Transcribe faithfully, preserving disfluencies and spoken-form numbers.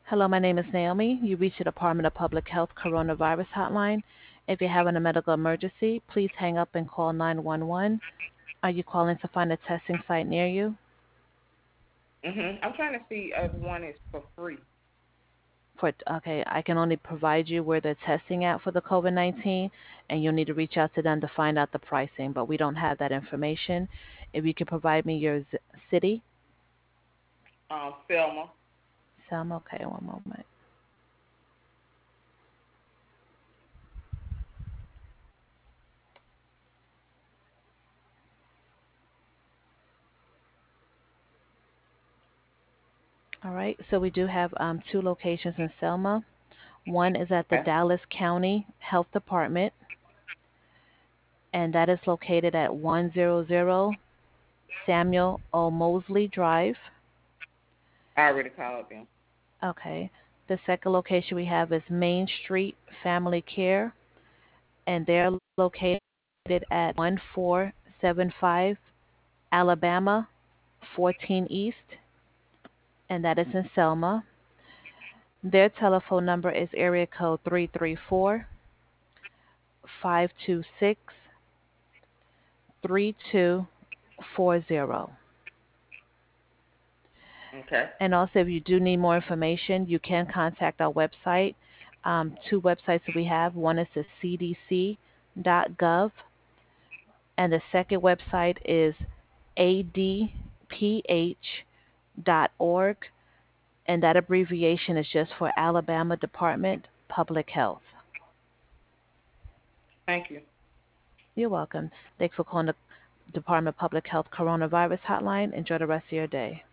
Hello, my name is Naomi. You reached the Department of Public Health Coronavirus Hotline. If you're having a medical emergency, please hang up and call nine one one. Are you calling to find a testing site near you? Mhm. I'm trying to see if one is for free. For okay, I can only provide you where they're testing at for the COVID nineteen, and you'll need to reach out to them to find out the pricing. But we don't have that information. If you could provide me your z- city, Um, Selma. Selma. Okay, one moment. All right. So we do have um, two locations in Selma. One is at the Okay. Dallas County Health Department, and that is located at one hundred Samuel O. Mosley Drive. I already called them. Okay. The second location we have is Main Street Family Care, and they're located at one four seven five Alabama fourteen East, and that is in Selma. Their telephone number is area code three three four, five two six, three two four zero. Okay. And also, if you do need more information, you can contact our website. Um, two websites that we have. One is the C D C dot gov, and the second website is A D P H dot org, and that abbreviation is just for Alabama Department Public Health. Thank you. You're welcome. Thanks for calling the Department of Public Health Coronavirus Hotline. Enjoy the rest of your day.